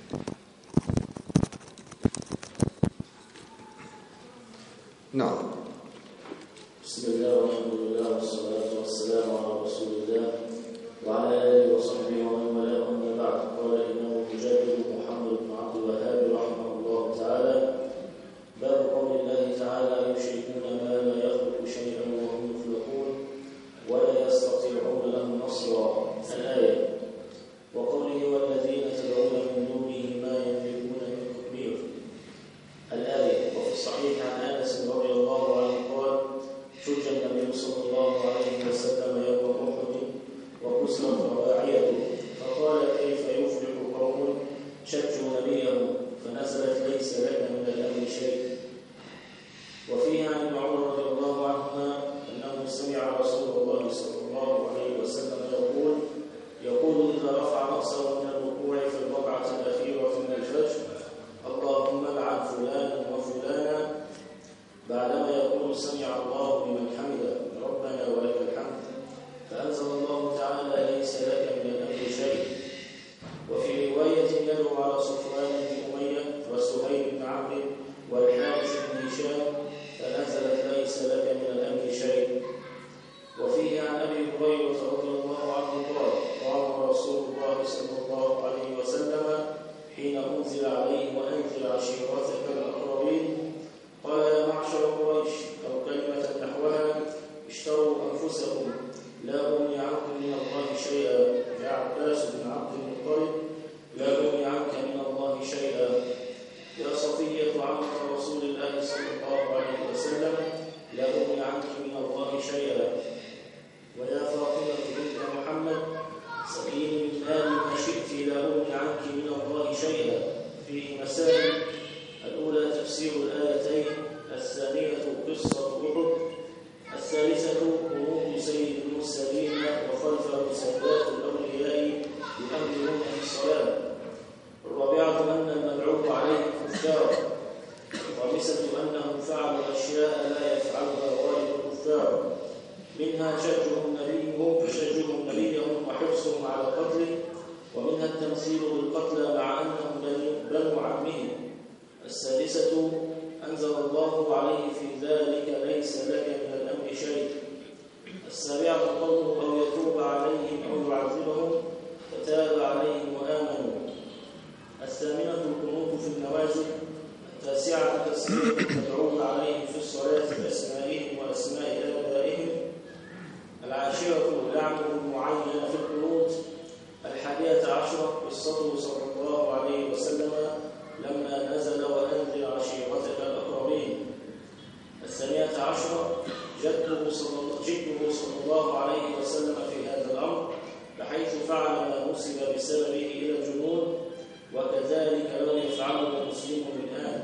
نعم. بسم الله والحمد لله والصلاة والسلام على رسول الله وعلى آله وصحبه ومن والاه، أما بعد. قال الإمام المجدد محمد بن عبد الوهاب رحمه الله تعالى: باب قول الله تعالى: يشركون ما لا يخلق شيئا وهم يخلقون ولا يستطيعون لهم نصرا. الآية. وقوله: والذين تدعون من دونه ما يملكون من قطمير. الآية. وفي الصحيح عن أنس رضي الله عنه قال: شج النبي صلى الله عليه وسلم يوم أحد وكسرت رواعيته، فقال: كيف يفلح قوم شجوا نبيهم فنزلت: ليس لك من الأمر شيء. وفيها عن ابن عمر رضي الله عنهما أنه سمع رسول الله صلى الله عليه وسلم يقول إذا رفع رأسه من الركوع في الركعة الأخيرة من الفجر: اللهم لعن فلانا وفلانا، بعدما يقول: سمع الله لمن حمده ربنا ولك الحمد، فأنزل الله تعالى: ليس لك من الأمر شيء. وفي رواية: يدعو على صفوان بن أمية وسهيل بن عمرو والحارث بن هشام، فنزلت: ليس لك من الأمر شيء. وفيه عن أبي هريرة رضي الله عنه قال: قام رسول الله صلى الله عليه وسلم حين أنزل عليه: وأنزل عشيرتك الأقربين، قال: يا معشر قريش، أو كلمة نحوها: اشتروا أنفسكم، لا أغني عنكم من الله شيئا. يا عباس بن عبد المطلب، لا أغني عنك من الله شيئا. يا صفية عمة رسول الله صلى الله عليه وسلم، لا أغني عنك من الله شيئا. ويا فاطمة بنت محمد، سأليني من آل ما شئت، لا أغني عنك من الله شيئا. فيه مسائل: الأولى تفسير الآيتين، الثانية قصة أحد، الثالثة قنوت سيد المرسلين وخلفه سادات الأولياء يؤمنون في الصلاة، الرابعة أن المدعو عليه كفار، الخامسة أنهم فعلوا أشياء لا يفعلها غالب الكفار، منها شجهم نبيهم وحرصهم على قتله، ومنها التمثيل بالقتلى مع أنهم بنو عمهم، السادسة أنزل الله عليه في ذلك: ليس لك من الأمر شيء، السابعة قوله: أو يتوب عليهم أو يعذبهم، فتاب عليهم وآمنوا، الثامنة القنوت في النوازل، التاسعة تسمية المدعوين عليهم في الصلاة بأسمائهم وأسماء آبائهم، العاشرة لعنهم معينة في القنوت، 11 قصته صلى الله عليه وسلم لما نزل: وأنذر عشيرتك الأقربين، 12 جده صلى الله عليه وسلم في هذا الأمر، بحيث فعل ما نسب بسببه إلى الجنون، وكذلك لو يفعله المسلم الآن،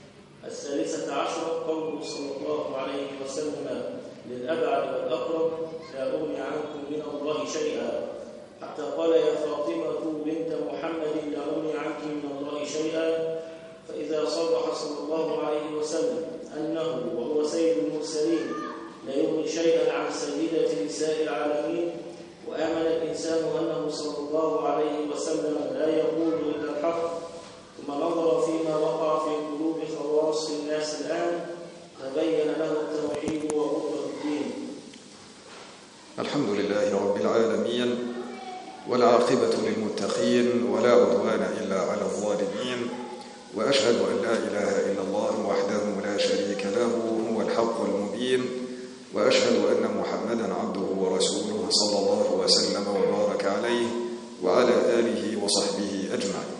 13 قوله صلى الله عليه وسلم للأبعد والأقرب: لا أغني عنكم من الله شيئا، حتى قال: يا فاطمة بنت محمد، لا أغني عنك من الله شيئا. فإذا صرح صلى الله عليه وسلم أنه وهو سيد المرسلين لا يغني شيئا عن سيدة نساء العالمين، وآمن الإنسان أنه صلى الله عليه وسلم لا يقول إلا الحق، ثم نظر فيما وقع في قلوب خواص الناس الآن، تبين له التوحيد وغربة الدين. الحمد لله رب العالمين، والعاقبة للمتقين، ولا عدوان إلا على الظالمين، وأشهد أن لا إله إلا الله وحده لا شريك له، هو الحق المبين، وأشهد أن محمدا عبده ورسوله صلى الله وسلم وبارك عليه وعلى آله وصحبه أجمعين.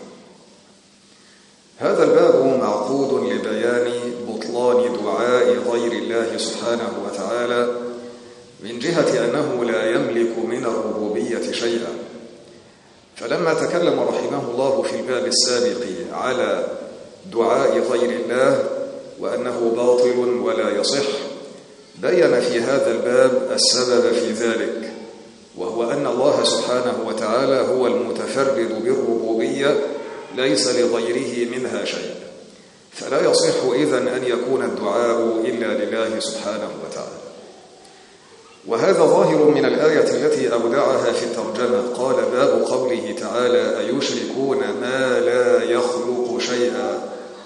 هذا الباب معقود لبيان بطلان دعاء غير الله سبحانه وتعالى، من جهة أنه لا يملك من الربوبية شيئا. فلما تكلم رحمه الله في الباب السابق على دعاء غير الله وأنه باطل ولا يصح، بين في هذا الباب السبب في ذلك، وهو أن الله سبحانه وتعالى هو المتفرد بالربوبية، ليس لغيره منها شيء، فلا يصح إذن أن يكون الدعاء إلا لله سبحانه وتعالى. وهذا ظاهر من الآية التي أودعها في الترجمة، قال: باب قوله تعالى: أيشركون ما لا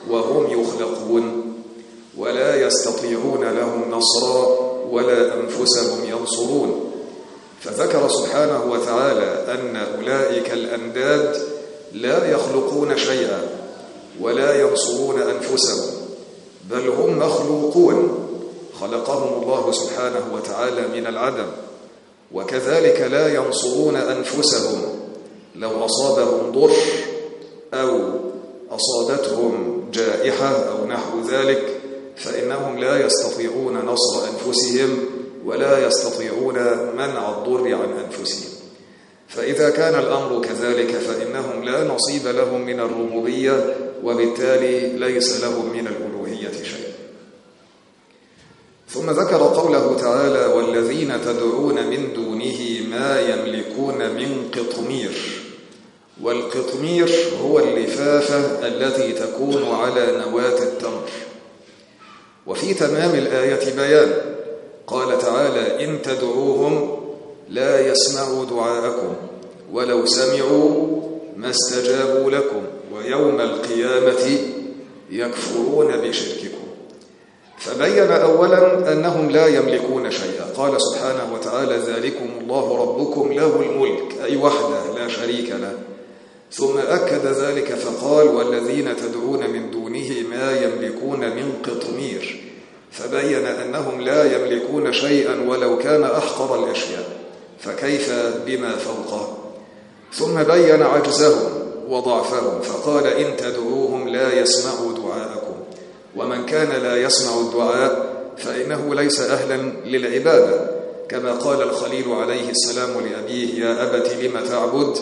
وهم يخلقون ولا يستطيعون لهم نصرا ولا أنفسهم ينصرون. فذكر سبحانه وتعالى أن أولئك الأنداد لا يخلقون شيئا ولا ينصرون أنفسهم، بل هم مخلوقون خلقهم الله سبحانه وتعالى من العدم، وكذلك لا ينصرون أنفسهم لو أصابهم ضر أو أصابتهم جائحة أو نحو ذلك، فإنهم لا يستطيعون نصر أنفسهم ولا يستطيعون منع الضر عن أنفسهم. فإذا كان الأمر كذلك فإنهم لا نصيب لهم من الربوبية، وبالتالي ليس لهم من الألوهية شيء. ثم ذكر قوله تعالى: والذين تدعون من دونه ما يملكون من قطمير. والقطمير هو اللفافة التي تكون على نواة التمر. وفي تمام الآية بيان، قال تعالى: إن تدعوهم لا يسمعوا دعاءكم ولو سمعوا ما استجابوا لكم ويوم القيامة يكفرون بشرككم. فبين أولا أنهم لا يملكون شيئا، قال سبحانه وتعالى: ذلكم الله ربكم له الملك، أي وحده لا شريك له. ثم أكد ذلك فقال: والذين تدعون من دونه ما يملكون من قطمير، فبين أنهم لا يملكون شيئا ولو كان أحقر الأشياء، فكيف بما فوقه. ثم بين عجزهم وضعفهم فقال: إن تدعوهم لا يسمعوا دعاءكم. ومن كان لا يسمع الدعاء فإنه ليس أهلا للعبادة، كما قال الخليل عليه السلام لأبيه: يا أبت لم تعبد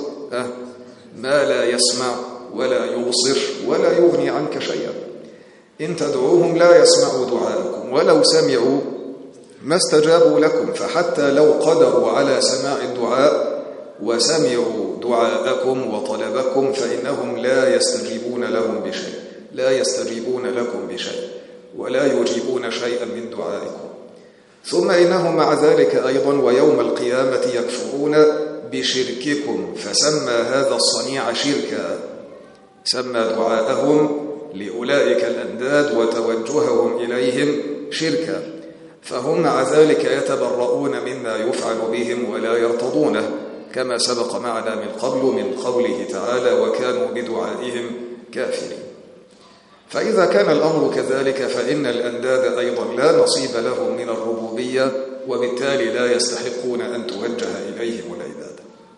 ما لا يسمع ولا يبصر ولا يغني عنك شيئا. إن تدعوهم لا يسمعوا دعاءكم ولو سمعوا ما استجابوا لكم. فحتى لو قدروا على سماع الدعاء وسمعوا دعاءكم وطلبكم فإنهم لا يستجيبون لهم بشيء، لا يستجيبون لكم بشيء ولا يجيبون شيئا من دعائكم. ثم إنهم مع ذلك أيضا ويوم القيامة يكفرون بشرككم، فسمى هذا الصنيع شركا، سمى دعاءهم لأولئك الأنداد وتوجههم إليهم شركا، فهم مع ذلك يتبرؤون مما يفعل بهم ولا يرتضونه، كما سبق معنا من قبل من قوله تعالى: وكانوا بدعائهم كافرين. فإذا كان الأمر كذلك فإن الأنداد أيضا لا نصيب لهم من الربوبية، وبالتالي لا يستحقون أن توجه إليهم العبادة.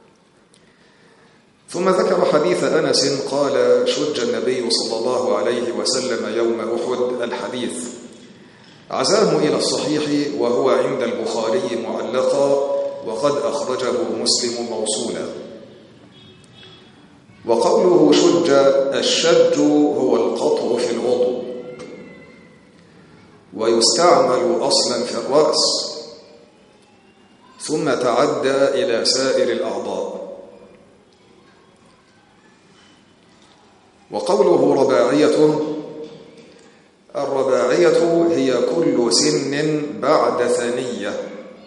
ثم ذكر حديث أنس قال: شج النبي صلى الله عليه وسلم يوم أحد. الحديث عزاه إلى الصحيح وهو عند البخاري معلقا، وقد أخرجه مسلم موصولا. وقوله شج، الشج هو القطع في العضو، ويستعمل أصلا في الرأس ثم تعدى إلى سائر الأعضاء. وقوله رباعية، الرباعية هي كل سن بعد ثنية.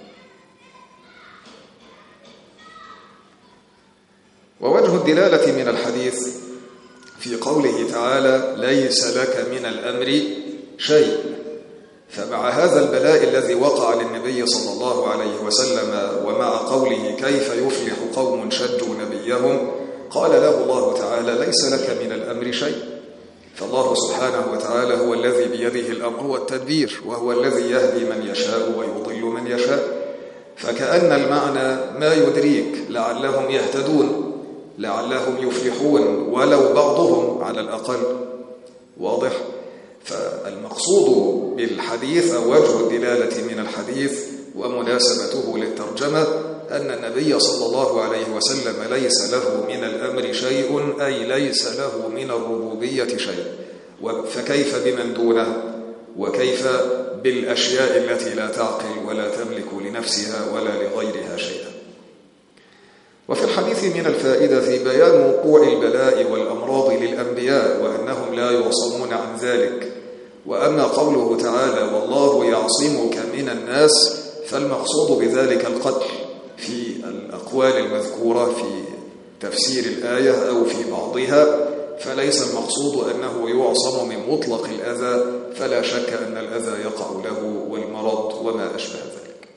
ووجه الدلالة من الحديث في قوله تعالى: ليس لك من الأمر شيء. فمع هذا البلاء الذي وقع للنبي صلى الله عليه وسلم، ومع قوله: كيف يفلح قوم شجوا نبيهم، قال له الله تعالى: ليس لك من الأمر شيء. فالله سبحانه وتعالى هو الذي بيده الأمر والتدبير، وهو الذي يهدي من يشاء ويضل من يشاء. فكأن المعنى ما يدريك لعلهم يهتدون، لعلهم يفلحون، ولو بعضهم على الأقل. واضح؟ فالمقصود بالحديث أو وجه الدلالة من الحديث ومناسبته للترجمة أن النبي صلى الله عليه وسلم ليس له من الأمر شيء، أي ليس له من الربوبية شيء. فكيف بمن دونه؟ وكيف بالأشياء التي لا تعقل ولا تملك لنفسها ولا لغيرها شيئا؟ وفي الحديث من الفائدة في بيان وقوع البلاء والأمراض للأنبياء وأنهم لا يعصمون عن ذلك. وأما قوله تعالى: والله يعصمك من الناس، فالمقصود بذلك القتل في الأقوال المذكورة في تفسير الآية أو في بعضها، فليس المقصود أنه يعصم من مطلق الأذى، فلا شك أن الأذى يقع له والمرض وما أشبه ذلك.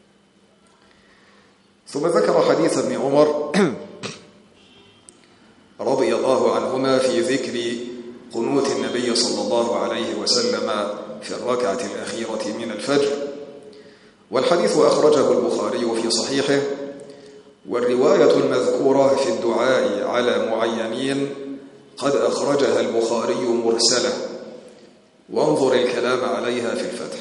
ثم ذكر حديث ابن عمر رضي الله عنهما في ذكر قنوت النبي صلى الله عليه وسلم في الركعة الأخيرة من الفجر، والحديث أخرجه البخاري في صحيحه، والرواية المذكورة في الدعاء على معينين قد أخرجها البخاري مرسلة، وانظر الكلام عليها في الفتح.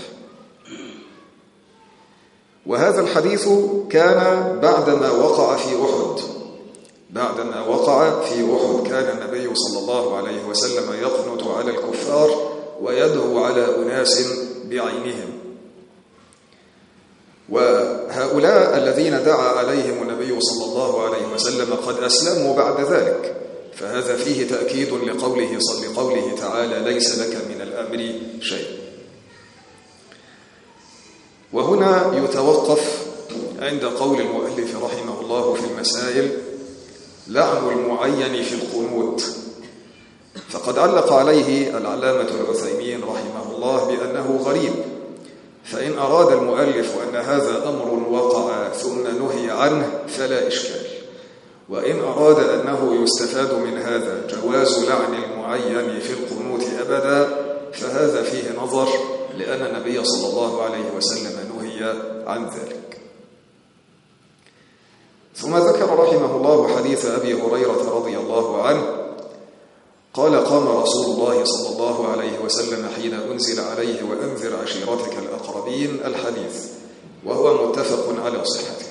وهذا الحديث كان بعدما وقع في أحد. بعدما وقع في أحد كان النبي صلى الله عليه وسلم يقنت على الكفار ويدعو على أناس بعينهم، وهؤلاء الذين دعا عليهم النبي صلى الله عليه وسلم قد أسلموا بعد ذلك، فهذا فيه تأكيد لقوله تعالى: ليس لك من الأمر شيء. وهنا يتوقف عند قول المؤلف رحمه الله في المسائل: لعن المعين في القنوت. فقد علق عليه العلامة العثيمين رحمه الله بأنه غريب، فإن أراد المؤلف أن هذا أمر وقع ثم نهي عنه فلا إشكال، وإن أراد أنه يستفاد من هذا جواز لعن المعين في القنوت أبدا فهذا فيه نظر، لأن النبي صلى الله عليه وسلم نهي عن ذلك. ثم ذكر رحمه الله حديث أبي هريرة رضي الله عنه قال: قام رسول الله صلى الله عليه وسلم حين أنزل عليه: وأنذر عشيرتك الأقربين، الحديث، وهو متفق على صحته.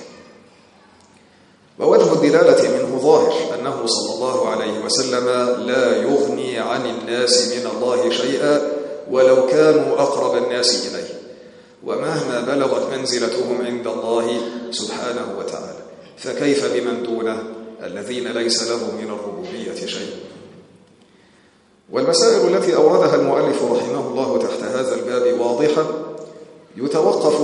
ووجه الدلالة منه ظاهر، أنه صلى الله عليه وسلم لا يغني عن الناس من الله شيئا ولو كانوا أقرب الناس إليه، ومهما بلغت منزلتهم عند الله سبحانه وتعالى، فكيف بمن دونه الذين ليس له من الربوبية شيء. والمسائل التي أوردها المؤلف رحمه الله تحت هذا الباب واضحة، يتوقف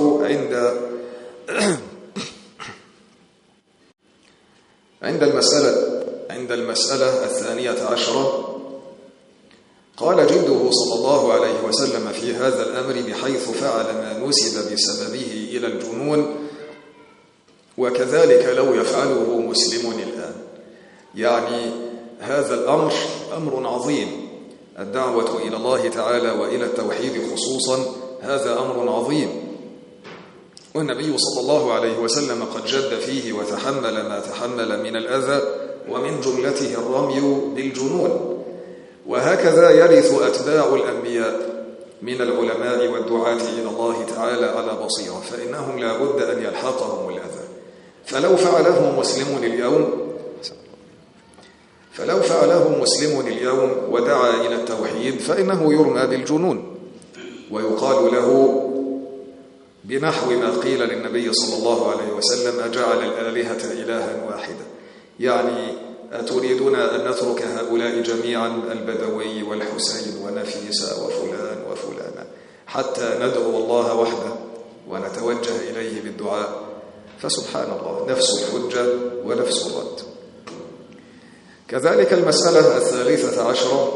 عند المسألة 12. قال جده صلى الله عليه وسلم في هذا الأمر بحيث فعل ما نسب بسببه إلى الجنون، وكذلك لو يفعله مسلم الآن. يعني هذا الأمر أمر عظيم، الدعوة إلى الله تعالى وإلى التوحيد خصوصا هذا أمر عظيم، والنبي صلى الله عليه وسلم قد جد فيه وتحمل ما تحمل من الأذى، ومن جملته الرمي بالجنون. وهكذا يرث أتباع الأنبياء من العلماء والدعاة إلى الله تعالى على بصيرة، فإنهم لا بد أن يلحقهم الأذى. فلو فعله مسلم اليوم ودعا إلى التوحيد فإنه يرمى بالجنون، ويقال له بنحو ما قيل للنبي صلى الله عليه وسلم: أجعل الآلهة إلها واحدة، يعني أتريدون أن نترك هؤلاء جميعا، البدوي والحسين ونفيسة وفلان وفلانة، حتى ندعو الله وحده ونتوجه إليه بالدعاء؟ فسبحان الله، نفس الحجة ونفس الرد. كذلك المسألة 13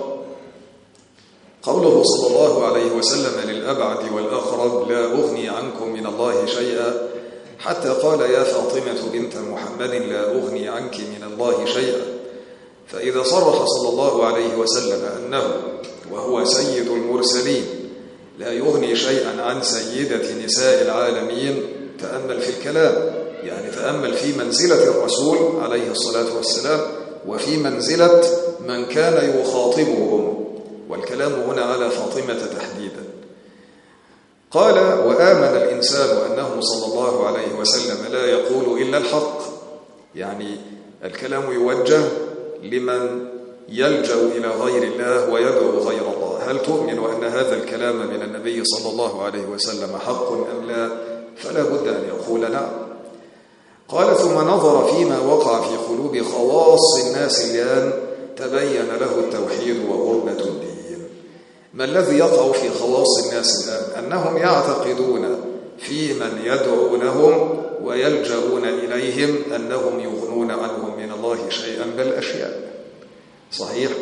قوله صلى الله عليه وسلم للأبعد والأقرب: لا أغني عنكم من الله شيئا، حتى قال: يا فاطمة بنت محمد لا أغني عنك من الله شيئا. فإذا صرح صلى الله عليه وسلم أنه وهو سيد المرسلين لا يغني شيئا عن سيدة نساء العالمين، تأمل في الكلام، يعني تأمل في منزلة الرسول عليه الصلاة والسلام وفي منزلة من كان يخاطبهم، والكلام هنا على فاطمة تحديدا. قال: وآمن الإنسان أنه صلى الله عليه وسلم لا يقول إلا الحق، يعني الكلام يوجه لمن يلجأ إلى غير الله ويدعو غير الله. هل تؤمن أن هذا الكلام من النبي صلى الله عليه وسلم حق أم لا؟ فلا بد أن يقول نعم. قال: ثم نظر فيما وقع في قلوب خواص الناس الآن تبين له التوحيد وغربة الدين. ما الذي يقع في خواص الناس الآن؟ أنهم يعتقدون في من يدعونهم ويلجؤون إليهم أنهم يغنون عنهم من الله شيئا بل أشياء. صحيح؟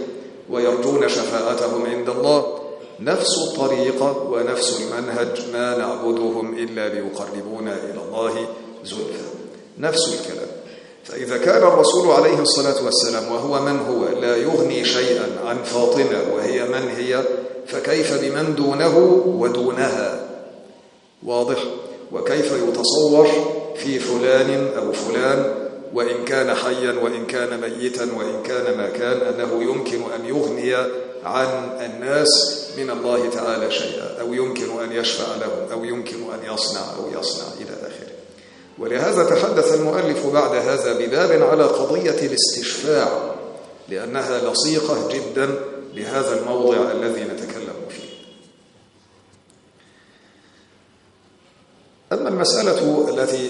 ويرجون شفاعتهم عند الله، نفس الطريقة ونفس المنهج، ما نعبدهم إلا ليقربونا إلى الله زلفى، نفس الكلام. فإذا كان الرسول عليه الصلاة والسلام وهو من هو لا يغني شيئا عن فاطمة وهي من هي، فكيف بمن دونه ودونها؟ واضح؟ وكيف يتصور في فلان أو فلان وإن كان حيا وإن كان ميتا وإن كان ما كان أنه يمكن أن يغني عن الناس من الله تعالى شيئا، أو يمكن أن يشفع لهم، أو يمكن أن يصنع إلى آخره. ولهذا تحدث المؤلف بعد هذا بباب على قضية الاستشفاع، لأنها لصيقة جدا بهذا الموضع الذي نتكلم فيه. أما المسألة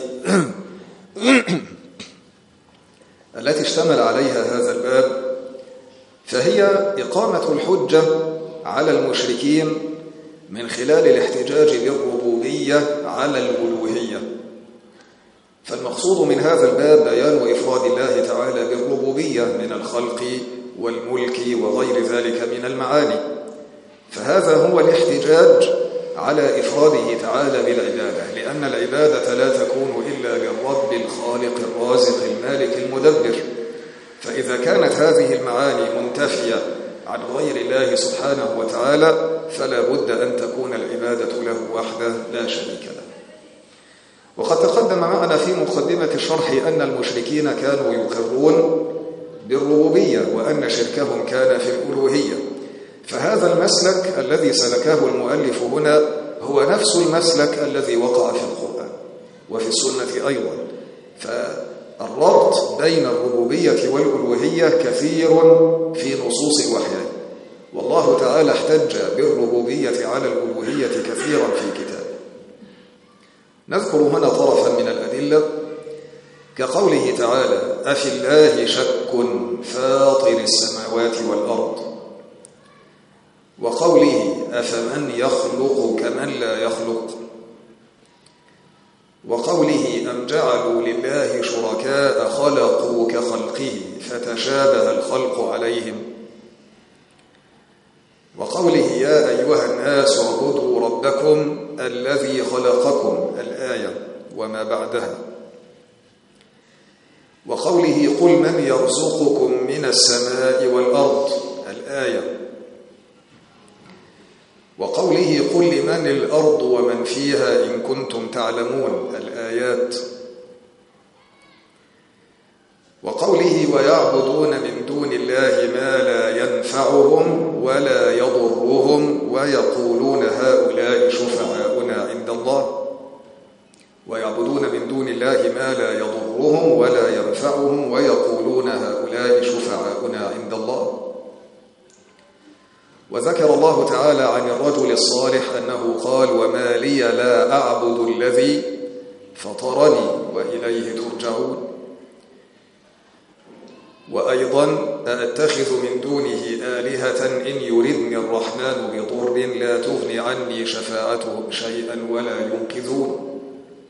التي اشتمل عليها هذا الباب، فهي إقامة الحجة على المشركين من خلال الاحتجاج بالربوبية على الألوهية. فالمقصود من هذا الباب بيان إفراد الله تعالى بالربوبية من الخلق والملك وغير ذلك من المعاني. فهذا هو الاحتجاج على إفراده تعالى بالعبادة، لأن العبادة لا تكون إلا للرب الخالق الرازق المالك المدبر. فإذا كانت هذه المعاني منتفية عن غير الله سبحانه وتعالى، فلا بد أن تكون العبادة له وحده لا شريك له. وقد تقدم معنا في مقدمة الشرح أن المشركين كانوا يقرون بالربوبية وأن شركهم كان في الألوهية. فهذا المسلك الذي سلكه المؤلف هنا هو نفس المسلك الذي وقع في القرآن وفي السنة أيضا. فالربط بين الربوبية والألوهية كثير في نصوص الوحيين، والله تعالى احتج بالربوبية على الألوهية كثيرا في كتابه. نذكر هنا طرفا من الأدلة كقوله تعالى: أفي الله شك فاطر السماوات والأرض، وقوله: أفمن يخلق كمن لا يخلق، وقوله: أم جعلوا لله شركاء خلقوا كخلقه فتشابه الخلق عليهم، وقوله: يا أيها الناس اعبدوا ربكم الذي خلقكم، الآية وما بعدها، وقوله: قل من يرزقكم من السماء والأرض، الآية، وقوله: قل لمن الأرض ومن فيها إن كنتم تعلمون، الآيات، وقوله: ويعبدون من دون الله ما لا ينفعهم ولا يضرهم ويقولون هؤلاء شفعاؤنا عند الله، ويعبدون من دون الله ما لا يضرهم ولا ينفعهم ويقولون هؤلاء شفعاؤنا عند الله. وذكر الله تعالى عن الرجل الصالح أنه قال: وما لي لا أعبد الذي فطرني وإليه ترجعون. وأيضا: أأتخذ من دونه آلهة إن يردني الرحمن بضر لا تغني عني شفاعتهم شيئا ولا ينقذون.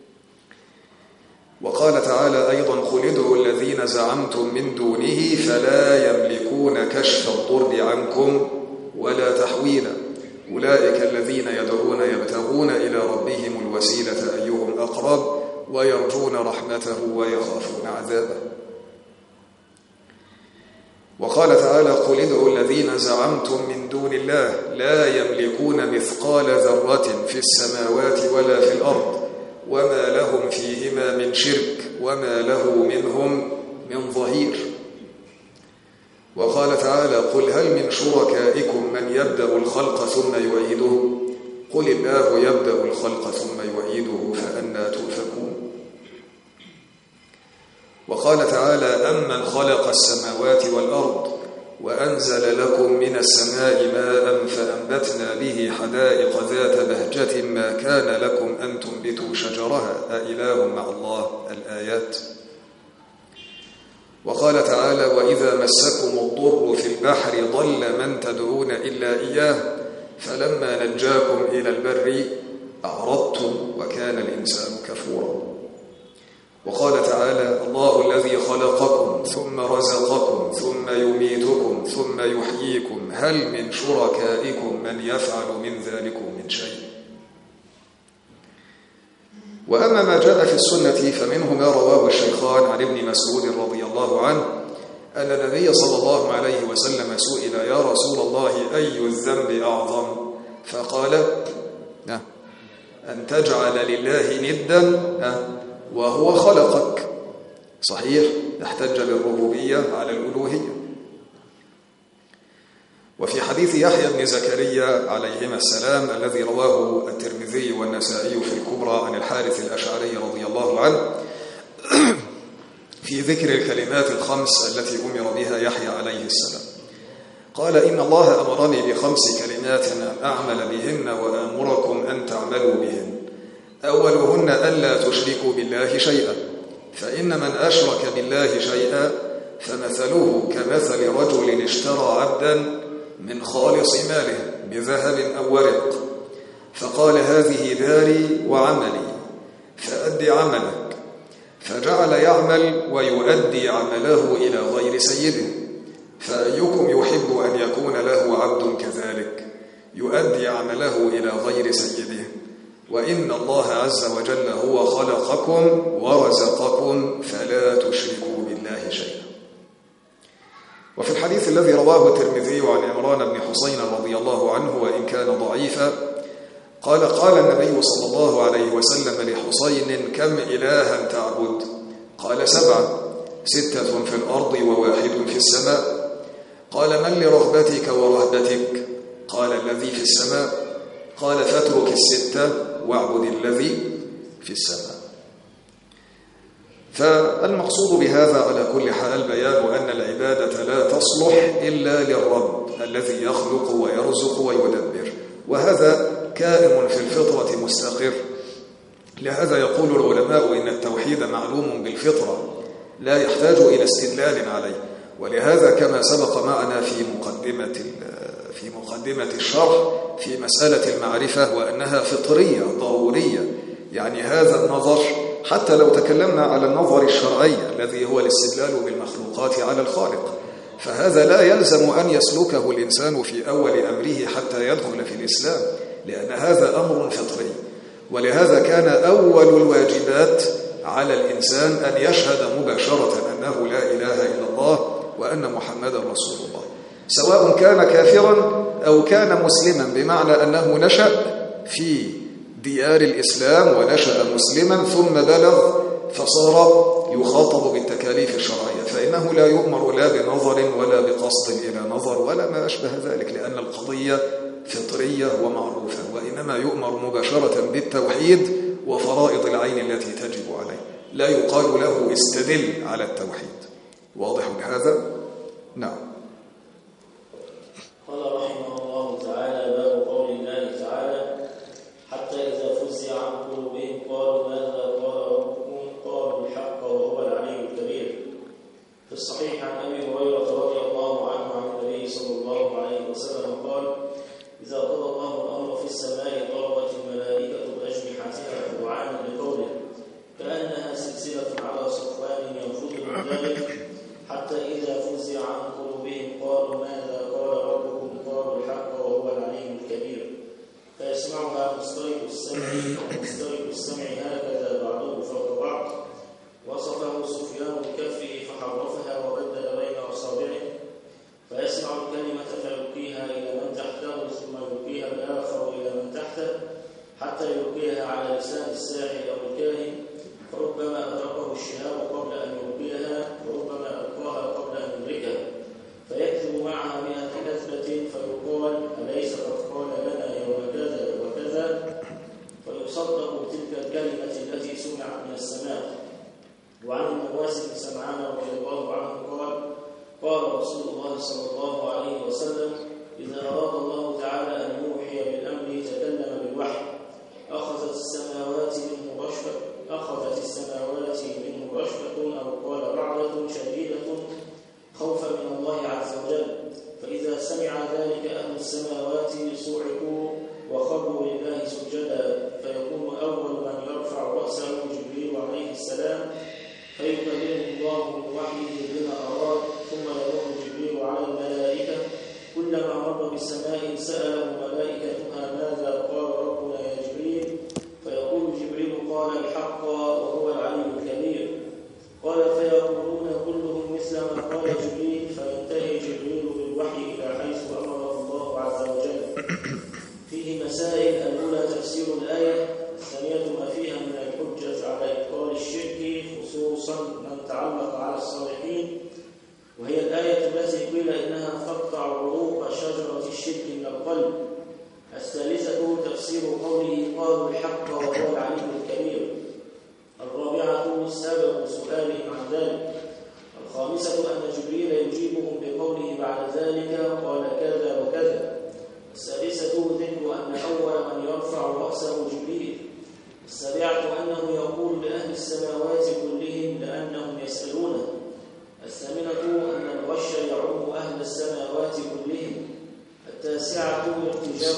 وقال تعالى أيضا: قل ادعوا الذين زعمتم من دونه فلا يملكون كشف الضر عنكم ولا تحويلا، أولئك الذين يدعون يبتغون إلى ربهم الوسيلة أيهم أقرب ويرجون رحمته ويخافون عذابه. وقال تعالى: قل ادعوا الذين زعمتم من دون الله لا يملكون مثقال ذرة في السماوات ولا في الأرض وما لهم فيهما من شرك وما له منهم من ظهير. وقال تعالى: قل هل من شركائكم من يبدأ الخلق ثم يعيده، قل الله يبدأ الخلق ثم يعيده فأنى تؤفكون. وقال تعالى: أمن خلق السماوات والأرض وأنزل لكم من السماء ماء فأنبتنا به حدائق ذات بهجة ما كان لكم أن تنبتوا شجرها أإله مع الله، الآيات. وقال تعالى: وإذا مسكم الضر في البحر ضل من تدعون إلا إياه فلما نجاكم إلى البر أعرضتم وكان الإنسان كفورا. وقال تعالى: الله الذي خلقكم ثم رزقكم ثم يميتكم ثم يحييكم هل من شركائكم من يفعل من ذلكم من شيء. وأما ما جاء في السنة فمنه ما رواه الشيخان عن ابن مسعود رضي الله عنه أن النبي صلى الله عليه وسلم سئل: يا رسول الله أي الذنب أعظم؟ فقال: أن تجعل لله ندا وهو خلقك. صحيح، احتج بالربوبية على الألوهية. وفي حديث يحيى بن زكريا عليهما السلام الذي رواه الترمذي والنسائي في الكبرى عن الحارث الأشعري رضي الله عنه في ذكر الكلمات الخمس التي أمر بها يحيى عليه السلام، قال: إن الله أمرني ب5 كلمات أن أعمل بهن وآمركم أن تعملوا بهن. أولهن ألا تشركوا بالله شيئا، فإن من أشرك بالله شيئا فمثله كمثل رجل اشترى عبدا من خالص ماله بذهب أو ورق، فقال: هذه داري وعملي فأد عملك، فجعل يعمل ويؤدي عمله إلى غير سيده، فأيكم يحب أن يكون له عبد كذلك يؤدي عمله إلى غير سيده؟ وإن الله عز وجل هو خلقكم ورزقكم فلا تشركوا بالله شيئا. وفي الحديث الذي رواه الترمذي عن عمران بن حسين رضي الله عنه وإن كان ضعيفا قال: قال النبي صلى الله عليه وسلم لحسين: كم إلها تعبد؟ قال: 7، 6 في الأرض و1 في السماء. قال: من لرغبتك ورهبتك؟ قال: الذي في السماء. قال: فاترك 6 واعبد الذي في السماء. فالمقصود بهذا على كل حال بيان أن العبادة لا تصلح إلا للرب الذي يخلق ويرزق ويدبر، وهذا كائن في الفطرة مستقر. لهذا يقول العلماء إن التوحيد معلوم بالفطرة لا يحتاج إلى استدلال عليه. ولهذا كما سبق معنا في مقدمة الشرح في مسألة المعرفة وأنها فطرية ضرورية، يعني هذا النظر حتى لو تكلمنا على النظر الشرعي الذي هو الاستدلال بالمخلوقات على الخالق، فهذا لا يلزم أن يسلكه الإنسان في أول أمره حتى يدخل في الإسلام، لأن هذا أمر فطري. ولهذا كان أول الواجبات على الإنسان أن يشهد مباشرة أنه لا إله إلا الله وأن محمدا رسول الله، سواء كان كافرا أو كان مسلما، بمعنى أنه نشأ في ديار الإسلام ونشأ مسلما ثم بلغ فصار يخاطب بالتكاليف الشرعية، فإنه لا يؤمر لا بنظر ولا بقصد إلى نظر ولا ما أشبه ذلك، لأن القضية فطرية ومعروفة، وإنما يؤمر مباشرة بالتوحيد وفرائض العين التي تجب عليه، لا يقال له استدل على التوحيد. واضح هذا؟ نعم. قال رحمه الله تعالى: باب قول الله تعالى: حتى إذا فزع عن قلوبهم قالوا ماذا قال ربكم؟ قالوا الحق وهو العلي الكبير. في الصحيح عن أبي هريرة رضي الله عنه عن النبي صلى الله عليه وسلم قال: إذا قضى الله الأمر في السماء ضربت الملائكة بأجنحتها دعاء لقوله كأنها سلسلة على صفوان ينفذ من ذلك، حتى إذا فزع عن قلوبهم قالوا ماذا قال ربكم؟ قالوا الحق وهو العلي الكبير. فيسمعها مسترق السمع هكذا بعضه فوق بعض. وصفه سفيان بكفه فحرفها وبدل بين أصابعه، فيسمع الكلمة فيلقيها إلى من تحته ثم يلقيها الآخر إلى من تحته حتى يلقيها على لسان الساحر أو الكاهن، فربما أدركه الشهاب قبل أن يلقيها وربما ألقاها قبل أن يدركها، فيكذب معها 100 كذبة فيقال أليس قد قال لنا يوم كذا وكذا، فيصدق تلك الكلمة التي سمعت من السماء. وعن النواس بن سمعان رضي الله عنه قال: قال رسول الله صلى الله عليه وسلم: إذا أراد الله تعالى أن يوحي بالأمر تكلم بالوحي، أخذت السماوات منه رشفة أو قال رعدة شديدة خوفا من الله عز وجل، فإذا سمع ذلك أهل السماوات صعقوا وخروا لله سجدا، فيكون أول من يرفع رأسه جبريل عليه السلام مر بسماء سأله ملائكتها ماذا قال ربنا يا جبريل؟ فيقول جبريل قال الحق وهو العلي الكبير. قال فيقولون كلهم مثل ما قال جبريل، فينتهي جبريل بالوحي إلى حيث أمره الله عز وجل. فيه مسائل: الأولى تفسير الآية، الثانية ما فيها من الحجة على إبطال الشرك خصوصا من تعلق على الصالحين، وهي الآية التي قيل إنها تقطع عروق شجرة الشرك من القلب. الثالثة تفسير قوله قالوا الحق وهو العلي الكبير. الرابعة سبب سؤالهم عن ذلك. الخامسة أن جبريل يجيبهم بقوله بعد ذلك قال كذا وكذا. السادسة ذكر أن أول من يرفع رأسه جبريل. السابعة أنه يقول لأهل السماوات كلهم لأنهم يسألونه. الثامنة أن الغش يعم أهل السماوات كلهم. التاسعة ارتجاف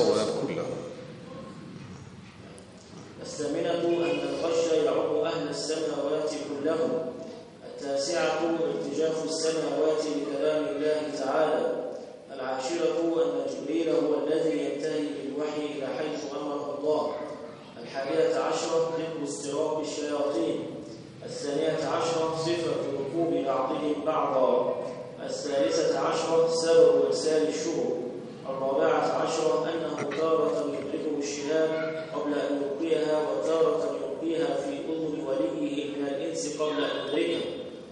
الثامنة أن الغش يعم أهل السماوات كلهم. التاسعة ارتجاف السماوات لكلام الله تعالى. العاشرة أن جبريل هو الذي ينتهي بالوحي إلى حيث أمره الله. 11 ذكر استراق الشياطين. 12 صفة ركوب بعضهم بعضا. 13 سبب إرسال الشهب. 14 أنه تارة يدركه الشهاب قبل أن يلقيها، وتارة يلقيها في أذن وليه من الإنس قبل أن يدركه.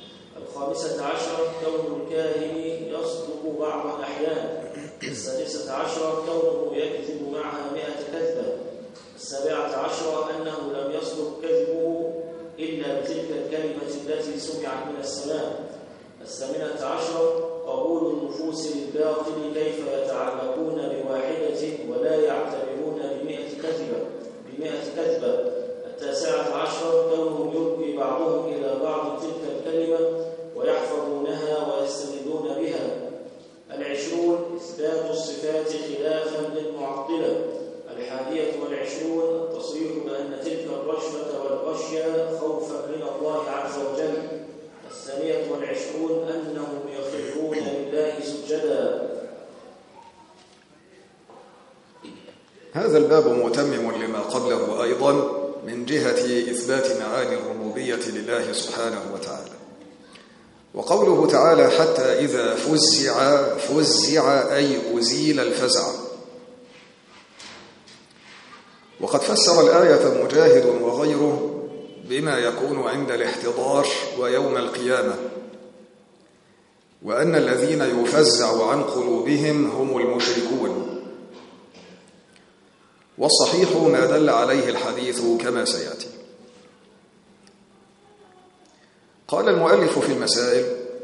15 كون الكاهن يصدق بعض الأحيان. 16 كونه يكذب معها 100 كذبة. 17 أنه لم يصدق كذبه إلا بتلك الكلمة التي سمعت من السماء. 18 قبول النفوس للباطل، كيف يتعلقون بواحدة ولا يعتبرون ب100 كذبة. 19 كونهم يلقي بعضهم إلى بعض تلك الكلمة ويحفظونها ويستندون بها. 20 إثبات الصفات خلافا للمعطلة. 21 التصريح بأن تلك الرشوة والغشي خوفا من الله عز وجل. 22 أنهم يخرون لله سجدا. هذا الباب متمم لما قبله أيضا من جهة إثبات معاني الربوبية لله سبحانه وتعالى. وقوله تعالى حتى إذا فزع أي أزيل الفزع. وقد فسر الآية مجاهد وغيره بما يكون عند الاحتضار ويوم القيامة، وأن الذين يفزع عن قلوبهم هم المشركون، والصحيح ما دل عليه الحديث كما سيأتي. قال المؤلف في المسائل: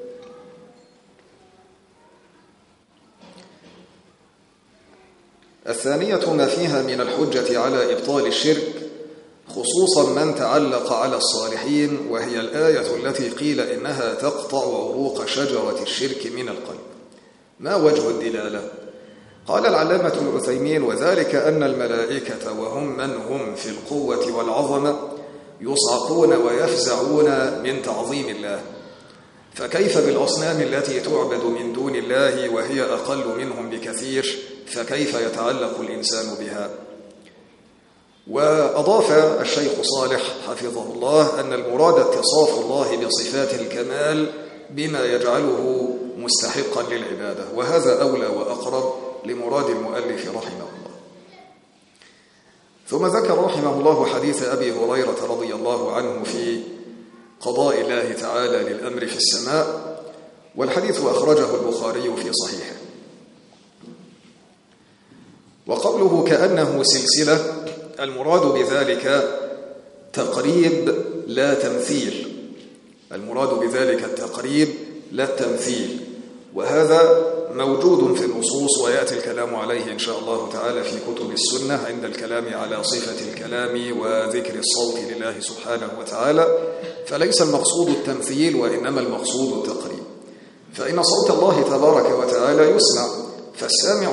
الثانية ما فيها من الحجة على إبطال الشرك خصوصا من تعلق على الصالحين، وهي الآية التي قيل إنها تقطع عروق شجرة الشرك من القلب. ما وجه الدلالة؟ قال العلامة العثيمين: وذلك أن الملائكة وهم من هم في القوة والعظمة يصعقون ويفزعون من تعظيم الله، فكيف بالأصنام التي تعبد من دون الله وهي أقل منهم بكثير، فكيف يتعلق الإنسان بها؟ وأضاف الشيخ صالح حفظه الله أن المراد اتصاف الله بصفات الكمال بما يجعله مستحقا للعبادة، وهذا أولى وأقرب لمراد المؤلف رحمه الله. ثم ذكر رحمه الله حديث أبي هريرة رضي الله عنه في قضاء الله تعالى للأمر في السماء، والحديث أخرجه البخاري في صحيحه. وقوله كأنه سلسلة، المراد بذلك تقريب لا تمثيل، المراد بذلك التقريب لا التمثيل، وهذا موجود في النصوص ويأتي الكلام عليه إن شاء الله تعالى في كتب السنة عند الكلام على صفة الكلام وذكر الصوت لله سبحانه وتعالى. فليس المقصود التمثيل وإنما المقصود التقريب، فإن صوت الله تبارك وتعالى يسمع، فالسامع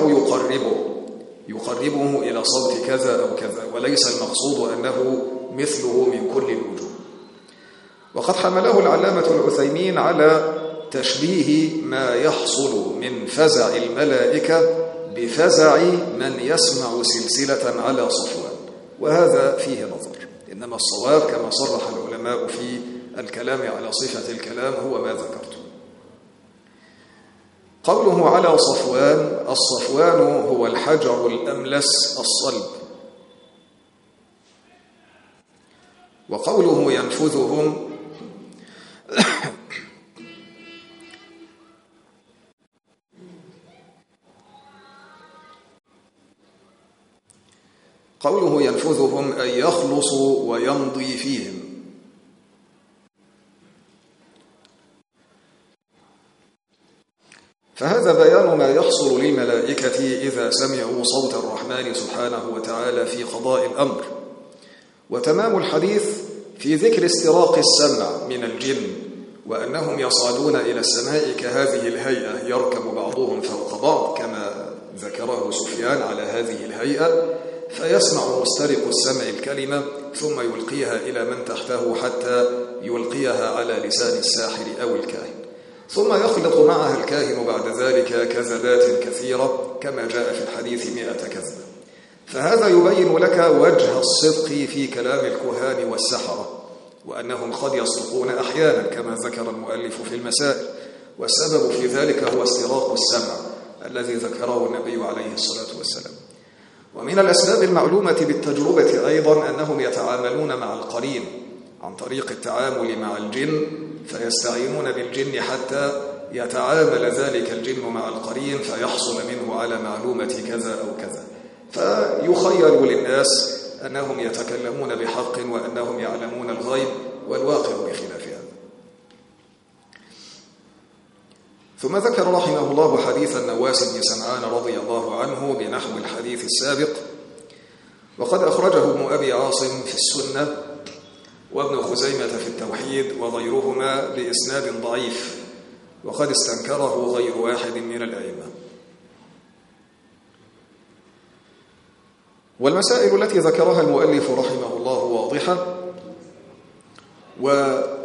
يقربه إلى صوت كذا أو كذا، وليس المقصود أنه مثله من كل الوجوه. وقد حمله العلامة العثيمين على تشبيه ما يحصل من فزع الملائكة بفزع من يسمع سلسلة على صفوان، وهذا فيه نظر. إنما الصواب كما صرح العلماء في الكلام على صفة الكلام هو ما ذكرته. قوله على صفوان، الصفوان هو الحجر الأملس الصلب. وقوله ينفذهم قوله ينفذهم أي يخلص ويمضي فيهم. فهذا بيان ما يحصل للملائكة إذا سمعوا صوت الرحمن سبحانه وتعالى في قضاء الأمر. وتمام الحديث في ذكر استراق السمع من الجن، وأنهم يصعدون إلى السماء كهذه الهيئة، يركب بعضهم فوق بعض كما ذكره سفيان على هذه الهيئة، فيسمع مسترق السمع الكلمة ثم يلقيها إلى من تحته حتى يلقيها على لسان الساحر أو الكاهن، ثم يخلط معها الكاهن بعد ذلك كذبات كثيرة كما جاء في الحديث 100 كذبة. فهذا يبين لك وجه الصدق في كلام الكهان والسحرة، وأنهم قد يصدقون أحيانا كما ذكر المؤلف في المسائل، والسبب في ذلك هو استراق السمع الذي ذكره النبي عليه الصلاة والسلام. ومن الأسباب المعلومة بالتجربة أيضا أنهم يتعاملون مع القرين عن طريق التعامل مع الجن، فيستعينون بالجن حتى يتعامل ذلك الجن مع القرين فيحصل منه على معلومة كذا أو كذا، فيخيل للناس أنهم يتكلمون بحق وأنهم يعلمون الغيب، والواقع بخلاف هذا. ثم ذكر رحمه الله حديث النواس بن سمعان رضي الله عنه بنحو الحديث السابق، وقد أخرجه ابن أبي عاصم في السنة وابن خزيمة في التوحيد وغيرهما بإسناد ضعيف، وقد استنكره غير واحد من الأئمة. والمسائل التي ذكرها المؤلف رحمه الله واضحة، ومما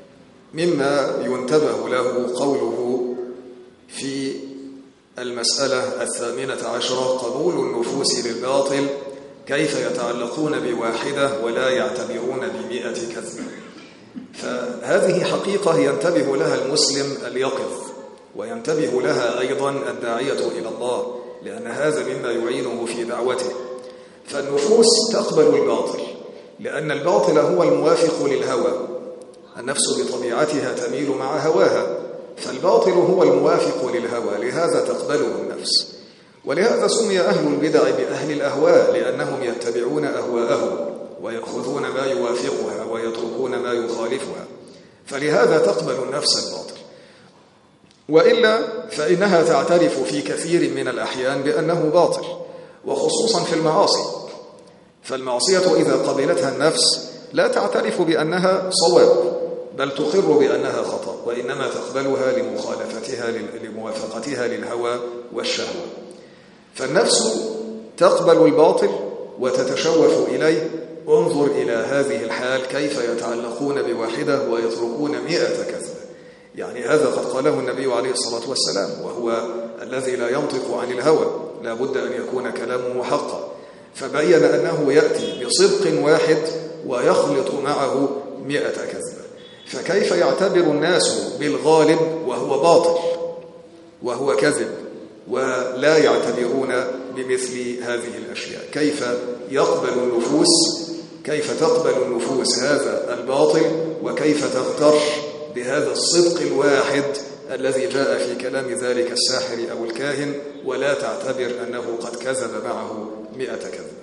ينتبه له قوله في المسألة 18 قبول النفوس للباطل، كيف يتعلقون بواحدة ولا يعتبرون ب100 كذبة. فهذه حقيقة ينتبه لها المسلم اليقظ، وينتبه لها أيضا الداعية إلى الله، لأن هذا مما يعينه في دعوته. فالنفوس تقبل الباطل لأن الباطل هو الموافق للهوى، النفس بطبيعتها تميل مع هواها، فالباطل هو الموافق للهوى، لهذا تقبله النفس. ولهذا سمي أهل البدع بأهل الأهواء، لأنهم يتبعون أهواءهم ويأخذون ما يوافقها ويتركون ما يخالفها، فلهذا تقبل النفس الباطل. وإلا فإنها تعترف في كثير من الأحيان بأنه باطل، وخصوصا في المعاصي. فالمعصية إذا قبلتها النفس لا تعترف بأنها صواب، بل تقر بأنها خطأ، وإنما تقبلها لموافقتها للهوى والشهوة. فالنفس تقبل الباطل وتتشوف إليه. انظر إلى هذه الحال، كيف يتعلقون بواحدة ويتركون 100 كذبة. يعني هذا قد قاله النبي عليه الصلاة والسلام، وهو الذي لا ينطق عن الهوى، لا بد أن يكون كلامه حقا. فبين أنه يأتي بصدق واحد ويخلط معه 100 كذبة. فكيف يعتبر الناس بالغالب وهو باطل وهو كذب، ولا يعتبرون بمثل هذه الأشياء؟ كيف تقبل النفوس هذا الباطل، وكيف تغتر بهذا الصدق الواحد الذي جاء في كلام ذلك الساحر أو الكاهن، ولا تعتبر أنه قد كذب معه 100 كذبة.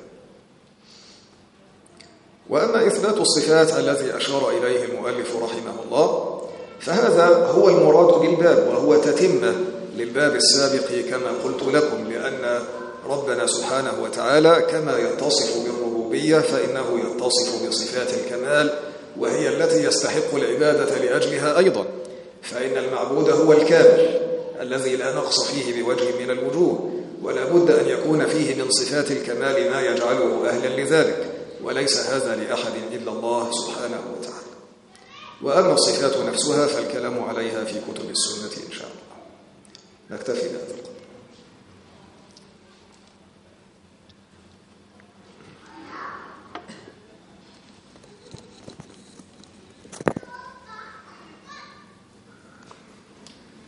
وأما إثبات الصفات الذي أشار إليه المؤلف رحمه الله، فهذا هو المراد بالباب، وهو تتمة للباب السابق كما قلت لكم، لأن ربنا سبحانه وتعالى كما يتصف بالربوبية فإنه يتصف بصفات الكمال، وهي التي يستحق العبادة لأجلها أيضا. فإن المعبود هو الكامل الذي لا نقص فيه بوجه من الوجوه، ولا بد أن يكون فيه من صفات الكمال ما يجعله أهلا لذلك، وليس هذا لأحد إلا الله سبحانه وتعالى. وأما الصفات نفسها فالكلام عليها في كتب السنة إن شاء الله. نكتفي بهذا القدر.